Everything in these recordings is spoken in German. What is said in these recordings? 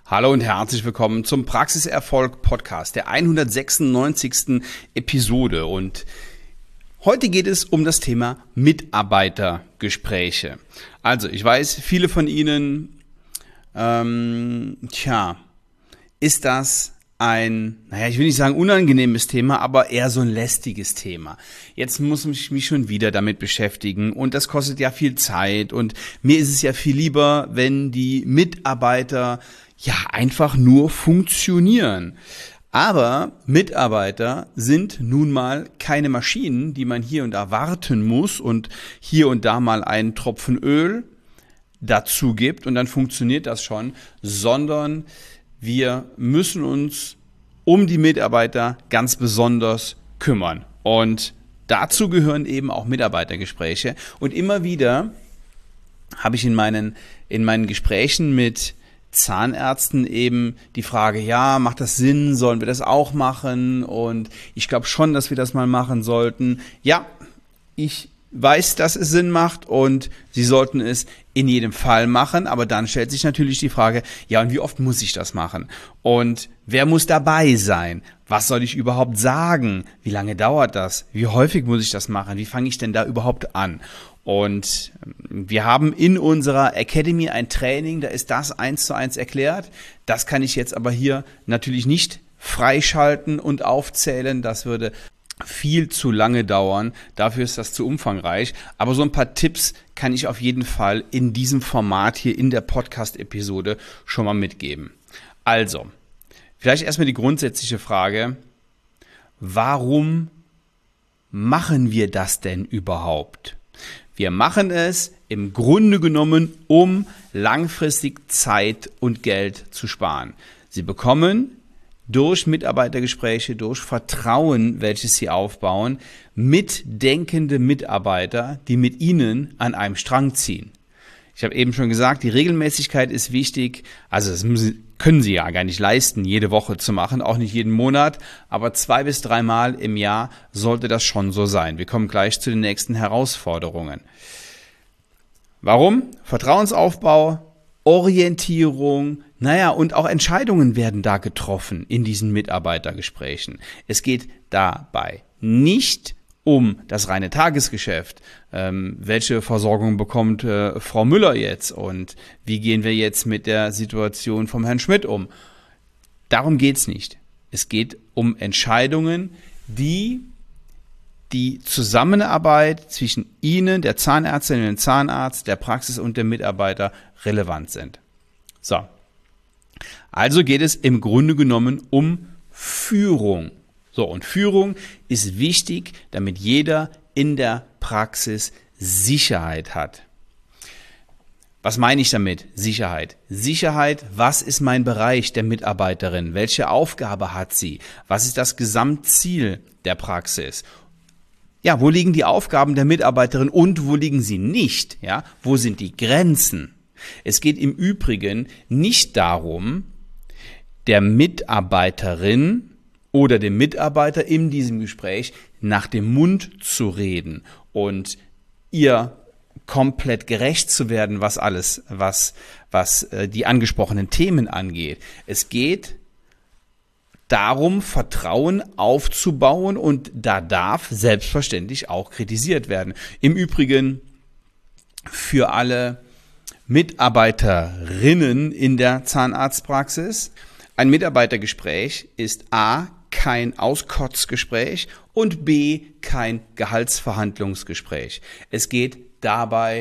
Hallo und herzlich willkommen zum Praxiserfolg Podcast, der 196. Episode. Und heute geht es um das Thema Mitarbeitergespräche. Also ich weiß, viele von Ihnen, ist das ich will nicht sagen unangenehmes Thema, aber eher so ein lästiges Thema. Jetzt muss ich mich schon wieder damit beschäftigen und das kostet ja viel Zeit und mir ist es ja viel lieber, wenn die Mitarbeiter einfach nur funktionieren. Aber Mitarbeiter sind nun mal keine Maschinen, die man hier und da warten muss und hier und da mal einen Tropfen Öl dazu gibt und dann funktioniert das schon, sondern wir müssen uns um die Mitarbeiter ganz besonders kümmern. Und dazu gehören eben auch Mitarbeitergespräche. Und immer wieder habe ich in meinen Gesprächen mit Zahnärzten eben die Frage, macht das Sinn, sollen wir das auch machen? Und ich glaube schon, dass wir das mal machen sollten. Ja, ich weiß, dass es Sinn macht und Sie sollten es in jedem Fall machen, aber dann stellt sich natürlich die Frage, und wie oft muss ich das machen? Und wer muss dabei sein? Was soll ich überhaupt sagen? Wie lange dauert das? Wie häufig muss ich das machen? Wie fange ich denn da überhaupt an? Und wir haben in unserer Academy ein Training, da ist das 1:1 erklärt. Das kann ich jetzt aber hier natürlich nicht freischalten und aufzählen. Das würde viel zu lange dauern, dafür ist das zu umfangreich, aber so ein paar Tipps kann ich auf jeden Fall in diesem Format hier in der Podcast-Episode schon mal mitgeben. Also, vielleicht erstmal die grundsätzliche Frage, warum machen wir das denn überhaupt? Wir machen es im Grunde genommen, um langfristig Zeit und Geld zu sparen. Sie bekommen durch Mitarbeitergespräche, durch Vertrauen, welches Sie aufbauen, mitdenkende Mitarbeiter, die mit Ihnen an einem Strang ziehen. Ich habe eben schon gesagt, die Regelmäßigkeit ist wichtig. Also das können Sie ja gar nicht leisten, jede Woche zu machen, auch nicht jeden Monat, aber 2 bis 3 Mal im Jahr sollte das schon so sein. Wir kommen gleich zu den nächsten Herausforderungen. Warum? Vertrauensaufbau, Orientierung, und auch Entscheidungen werden da getroffen in diesen Mitarbeitergesprächen. Es geht dabei nicht um das reine Tagesgeschäft. Welche Versorgung bekommt Frau Müller jetzt und wie gehen wir jetzt mit der Situation vom Herrn Schmidt um? Darum geht's nicht. Es geht um Entscheidungen, die Zusammenarbeit zwischen Ihnen, der Zahnärztin und dem Zahnarzt, der Praxis und dem Mitarbeiter relevant sind. So. Also geht es im Grunde genommen um Führung. So, und Führung ist wichtig, damit jeder in der Praxis Sicherheit hat. Was meine ich damit? Sicherheit. Sicherheit, was ist mein Bereich der Mitarbeiterin? Welche Aufgabe hat sie? Was ist das Gesamtziel der Praxis? Wo liegen die Aufgaben der Mitarbeiterin und wo liegen sie nicht? Wo sind die Grenzen? Es geht im Übrigen nicht darum, der Mitarbeiterin oder dem Mitarbeiter in diesem Gespräch nach dem Mund zu reden und ihr komplett gerecht zu werden, was die angesprochenen Themen angeht. Es geht darum, Vertrauen aufzubauen und da darf selbstverständlich auch kritisiert werden. Im Übrigen für alle Mitarbeiterinnen in der Zahnarztpraxis. Ein Mitarbeitergespräch ist A, kein Auskotzgespräch und B, kein Gehaltsverhandlungsgespräch. Es geht dabei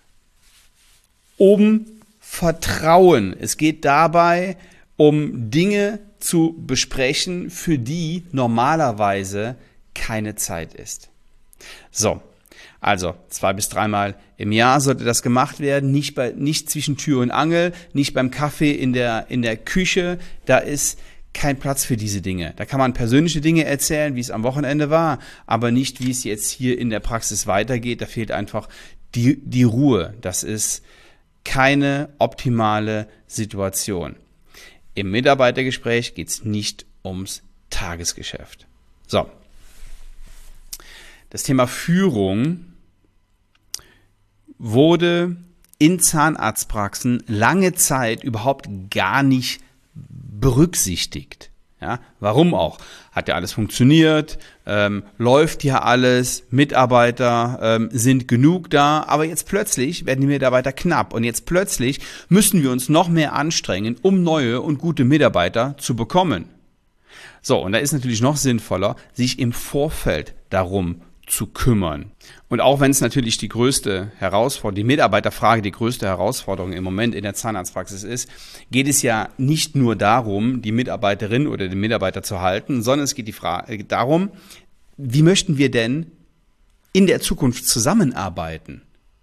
um Vertrauen. Es geht dabei um Dinge zu besprechen, für die normalerweise keine Zeit ist. So. Also 2 bis 3 Mal im Jahr sollte das gemacht werden, nicht zwischen Tür und Angel, nicht beim Kaffee in der Küche, da ist kein Platz für diese Dinge. Da kann man persönliche Dinge erzählen, wie es am Wochenende war, aber nicht, wie es jetzt hier in der Praxis weitergeht, da fehlt einfach die Ruhe. Das ist keine optimale Situation. Im Mitarbeitergespräch geht es nicht ums Tagesgeschäft. So. Das Thema Führung wurde in Zahnarztpraxen lange Zeit überhaupt gar nicht berücksichtigt. Ja, warum auch? Hat ja alles funktioniert, läuft ja alles, Mitarbeiter sind genug da, aber jetzt plötzlich werden die Mitarbeiter knapp und jetzt plötzlich müssen wir uns noch mehr anstrengen, um neue und gute Mitarbeiter zu bekommen. So, und da ist natürlich noch sinnvoller, sich im Vorfeld darum zu kümmern. Und auch wenn es natürlich die größte Herausforderung, die Mitarbeiterfrage die größte Herausforderung im Moment in der Zahnarztpraxis ist, geht es ja nicht nur darum, die Mitarbeiterin oder den Mitarbeiter zu halten, sondern es geht die Frage darum, wie möchten wir denn in der Zukunft zusammenarbeiten?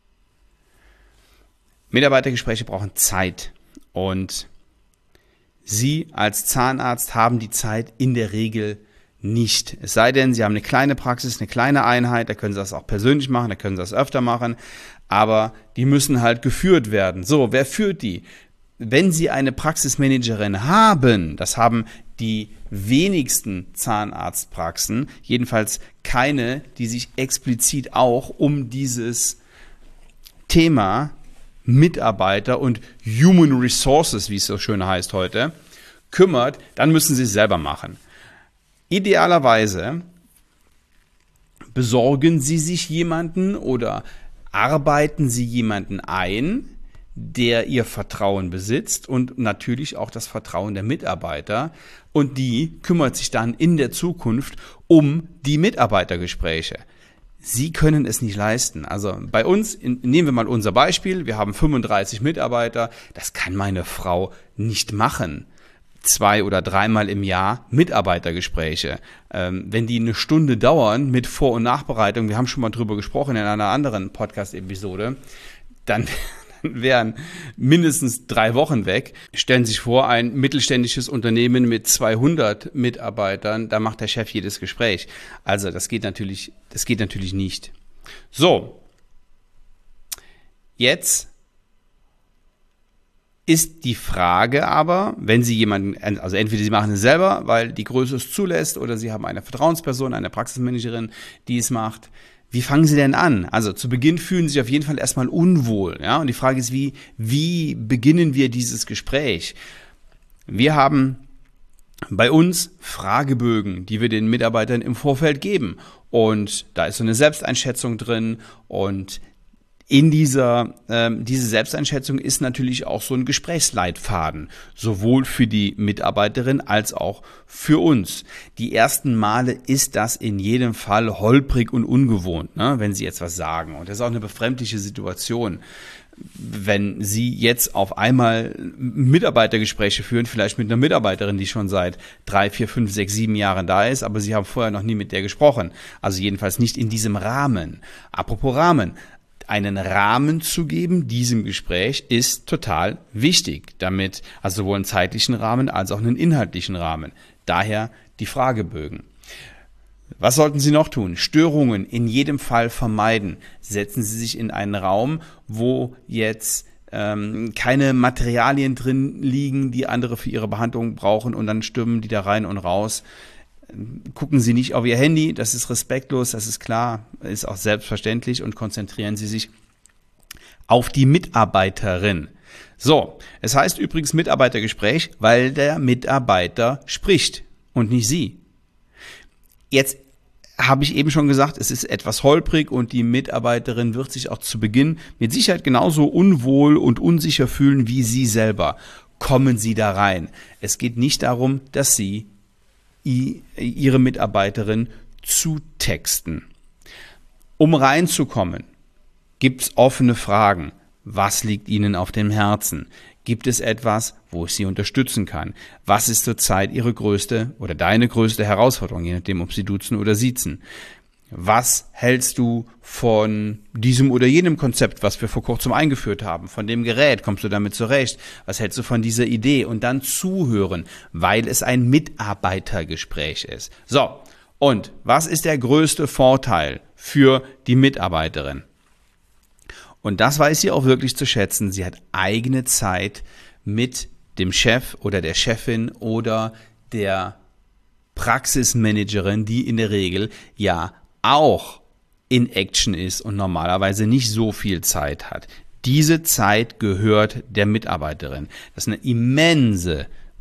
Mitarbeitergespräche brauchen Zeit und Sie als Zahnarzt haben die Zeit in der Regel nicht. Es sei denn, Sie haben eine kleine Praxis, eine kleine Einheit, da können Sie das auch persönlich machen, da können Sie das öfter machen, aber die müssen halt geführt werden. So, wer führt die? Wenn Sie eine Praxismanagerin haben, das haben die wenigsten Zahnarztpraxen, jedenfalls keine, die sich explizit auch um dieses Thema Mitarbeiter und Human Resources, wie es so schön heißt heute, kümmert, dann müssen Sie es selber machen. Idealerweise besorgen Sie sich jemanden oder arbeiten Sie jemanden ein, der Ihr Vertrauen besitzt und natürlich auch das Vertrauen der Mitarbeiter, und die kümmert sich dann in der Zukunft um die Mitarbeitergespräche. Sie können es nicht leisten. Also bei uns, nehmen wir mal unser Beispiel, wir haben 35 Mitarbeiter, das kann meine Frau nicht machen. 2- oder 3-mal im Jahr Mitarbeitergespräche. Wenn die eine Stunde dauern mit Vor- und Nachbereitung, wir haben schon mal drüber gesprochen in einer anderen Podcast-Episode, dann wären mindestens 3 Wochen weg. Stellen Sie sich vor, ein mittelständisches Unternehmen mit 200 Mitarbeitern, da macht der Chef jedes Gespräch. Also das geht natürlich nicht. So, jetzt ist die Frage aber, wenn Sie jemanden, also entweder Sie machen es selber, weil die Größe es zulässt, oder Sie haben eine Vertrauensperson, eine Praxismanagerin, die es macht. Wie fangen Sie denn an? Also zu Beginn fühlen Sie sich auf jeden Fall erstmal unwohl. Ja? Und die Frage ist, wie beginnen wir dieses Gespräch? Wir haben bei uns Fragebögen, die wir den Mitarbeitern im Vorfeld geben. Und da ist so eine Selbsteinschätzung drin, und in diese Selbsteinschätzung ist natürlich auch so ein Gesprächsleitfaden, sowohl für die Mitarbeiterin als auch für uns. Die ersten Male ist das in jedem Fall holprig und ungewohnt, ne, wenn Sie jetzt was sagen. Und das ist auch eine befremdliche Situation, wenn Sie jetzt auf einmal Mitarbeitergespräche führen, vielleicht mit einer Mitarbeiterin, die schon seit 3, 4, 5, 6, 7 Jahren da ist, aber Sie haben vorher noch nie mit der gesprochen. Also jedenfalls nicht in diesem Rahmen. Apropos Rahmen. Einen Rahmen zu geben diesem Gespräch ist total wichtig, damit, also sowohl einen zeitlichen Rahmen als auch einen inhaltlichen Rahmen. Daher die Fragebögen. Was sollten Sie noch tun? Störungen in jedem Fall vermeiden. Setzen Sie sich in einen Raum, wo jetzt keine Materialien drin liegen, die andere für ihre Behandlung brauchen, und dann stürmen die da rein und raus. Gucken Sie nicht auf Ihr Handy, das ist respektlos, das ist klar, ist auch selbstverständlich, und konzentrieren Sie sich auf die Mitarbeiterin. So, es heißt übrigens Mitarbeitergespräch, weil der Mitarbeiter spricht und nicht Sie. Jetzt habe ich eben schon gesagt, es ist etwas holprig und die Mitarbeiterin wird sich auch zu Beginn mit Sicherheit genauso unwohl und unsicher fühlen wie Sie selber. Kommen Sie da rein. Es geht nicht darum, dass Sie Ihre Mitarbeiterin zutexten. Um reinzukommen, gibt es offene Fragen. Was liegt Ihnen auf dem Herzen? Gibt es etwas, wo ich Sie unterstützen kann? Was ist zurzeit Ihre größte oder deine größte Herausforderung, je nachdem, ob Sie duzen oder siezen? Was hältst du von diesem oder jenem Konzept, was wir vor kurzem eingeführt haben? Von dem Gerät, kommst du damit zurecht? Was hältst du von dieser Idee? Und dann zuhören, weil es ein Mitarbeitergespräch ist. So, und was ist der größte Vorteil für die Mitarbeiterin? Und das weiß sie auch wirklich zu schätzen. Sie hat eigene Zeit mit dem Chef oder der Chefin oder der Praxismanagerin, die in der Regel ja auch in Action ist und normalerweise nicht so viel Zeit hat. Diese Zeit gehört der Mitarbeiterin. Das ist eine immense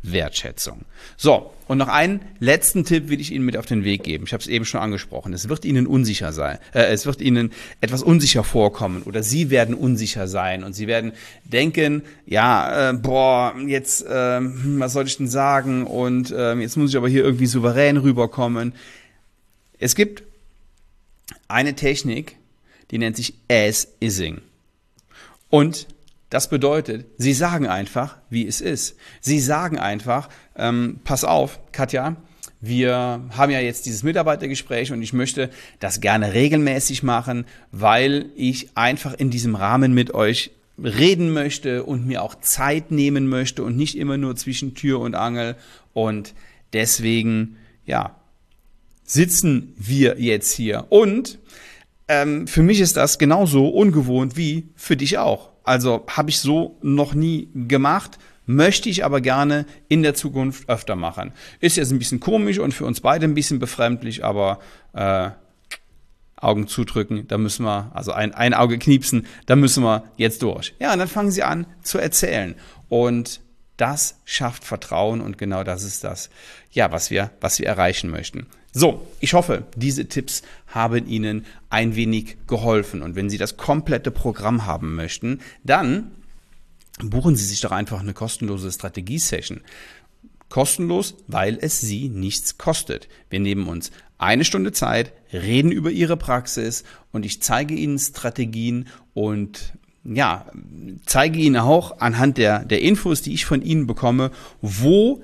Wertschätzung. So, und noch einen letzten Tipp will ich Ihnen mit auf den Weg geben. Ich habe es eben schon angesprochen. Es wird Ihnen unsicher sein. Es wird Ihnen etwas unsicher vorkommen oder Sie werden unsicher sein und Sie werden denken, ja, jetzt, was soll ich denn sagen? Und jetzt muss ich aber hier irgendwie souverän rüberkommen. Es gibt eine Technik, die nennt sich As-Ising. Und das bedeutet, Sie sagen einfach, wie es ist. Sie sagen einfach, pass auf, Katja, wir haben ja jetzt dieses Mitarbeitergespräch und ich möchte das gerne regelmäßig machen, weil ich einfach in diesem Rahmen mit euch reden möchte und mir auch Zeit nehmen möchte und nicht immer nur zwischen Tür und Angel. Und deswegen, ja, sitzen wir jetzt hier. Und für mich ist das genauso ungewohnt wie für dich auch. Also habe ich so noch nie gemacht, möchte ich aber gerne in der Zukunft öfter machen. Ist jetzt ein bisschen komisch und für uns beide ein bisschen befremdlich, aber Augen zudrücken, da müssen wir, also ein Auge kniepsen, da müssen wir jetzt durch. Ja, und dann fangen Sie an zu erzählen und das schafft Vertrauen und genau das ist das, ja, was wir erreichen möchten. So, ich hoffe, diese Tipps haben Ihnen ein wenig geholfen. Und wenn Sie das komplette Programm haben möchten, dann buchen Sie sich doch einfach eine kostenlose Strategie-Session. Kostenlos, weil es Sie nichts kostet. Wir nehmen uns 1 Stunde Zeit, reden über Ihre Praxis und ich zeige Ihnen Strategien und ja, zeige Ihnen auch anhand der Infos, die ich von Ihnen bekomme, wo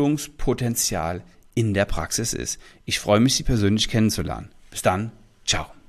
Entwicklungspotenzial in der Praxis ist. Ich freue mich, Sie persönlich kennenzulernen. Bis dann. Ciao.